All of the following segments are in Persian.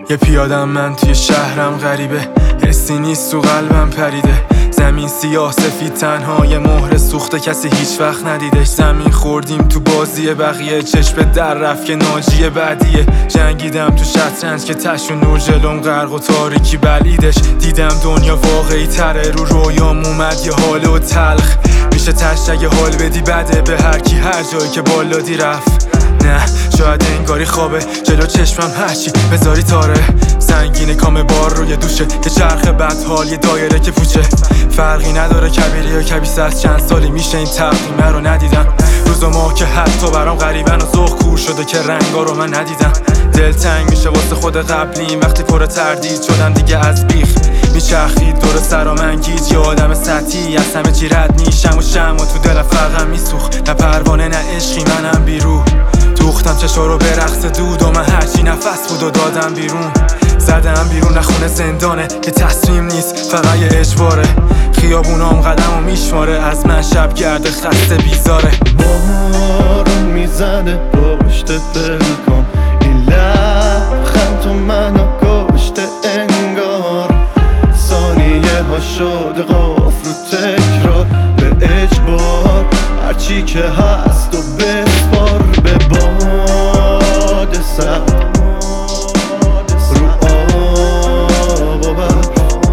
یه پیادم من توی شهرم غریبه، حسی نیست تو قلبم پریده. زمین سیاه سفید تنها یه مهر سوخته، کسی هیچ وقت ندیدش. زمین خوردیم تو بازی بقیه، چشم در رفت که ناجی بعدیه. جنگیدم تو شطرنج که تش و نور جلوم غرق و تاریکی بلیدش. دیدم دنیا واقعی تره، رو رویام اومد یه حال و تلخ. میشه تشت اگه حال بدی بده به هر کی هر جایی که بالادی رفت. نه شاید انگاری خوابه جلو چشمم، هرچی بذاری تاره. سنگین کام بار روی دوشه، یه چرخ بدحال یه دایره که پوچه. فرقی نداره کبیری یا کبیس، از چند سالی میشه این تقدیمه رو ندیدم. روز و ماه که حتی برام غریبن و ذوق کور شده که رنگا رو من ندیدم. دل تنگ میشه واسه خود قبلیم وقتی پر تردید شدم دیگه از بیخ. میچرخید دور سرام انگیز، یه آدم سطحی از همه چی رد میشم و شم و تو دل فرقم میسوخ. نه پروانه نه عشقی منم بیرو، دوختم چشا رو به رقص دود و من هرچی نفس بود و دادم بیرون. زدم بیرون نخونه زندانه که تصمیم نیست فقط یه اجباره. خیابونام قدم و میشماره، از من شب گرده خسته بیزاره. بارون میزنه پشت بلکن، این لبخند تو منو کشته انگار. ثانیه ها شده قفل رو تکرار، به اجبار هرچی که هست و بسپار به باد سرد. رو آب و برف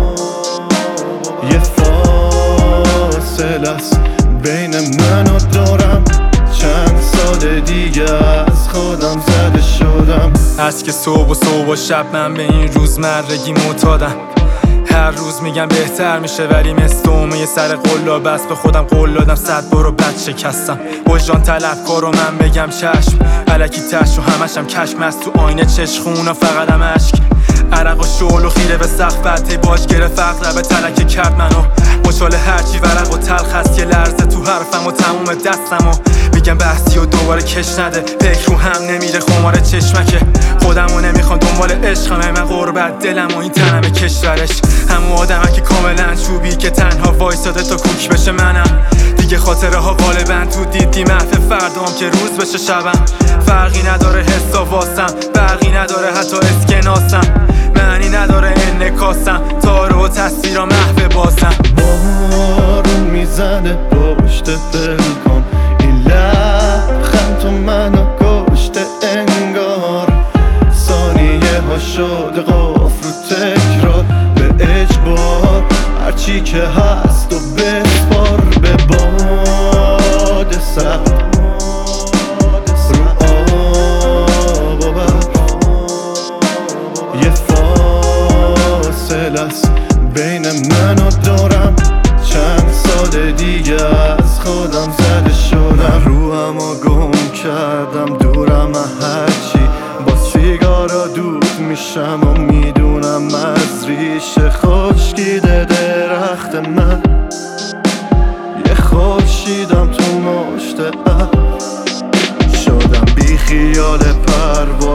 یه فاصله است بین من و دورم. چند سال دیگه از خودم زده شدم. از که صبح و شب من به این روزمرگی معتادم. هر روز میگم بهتر میشه ولی مثل اومه سر قلاب بس به خودم قول دادم. 100 بار بد شکستم، وجدان طلبکار و من بگم چشم. الکی تش و همشم کشم، از تو آینه چشخونا فقطم اشک. عرق و شعل و خیره به سقف بده باش گره فقر به تلک کرد منو. مشال هرچی ورق و تلخ هست یه لرزه تو حرفم و تموم دستم و میگم بحثی و دوباره کش نده. فکر رو هم نمیره خمار چشمکه، خودمو نمیخوام دنبال عشقم. من غربت دلم و این تنم کشورش. همون آدمه که کاملا چوبی که تنها وایساده تا کوک بشه منم. دیگه خاطره ها غالبا تو دیدی محو فردام که روز بشه شبم. فرقی نداره حسا واسم، فرقی نداره حتی اسکناسم. معنی نداره انکاسم، تارو و تصویرا محو باسم. بارون میزنه پشت بلکن، این لبخند تو منو کشته انگار. ثانیه ها شده قفل رو تکرار، به اجبار هرچی که هست و بسپار به باد سرد. رو آب و برف یه فاصله است بین من و دورم. چند سال دیگه از خودم زده شدم. روحم و گم کردم دورم هرچی، با سیگارا دود میشم و میدونم از ریشه خشکیده درخت من. یه خورشیدم تو مشت ابر، شدم بی خیال پرواز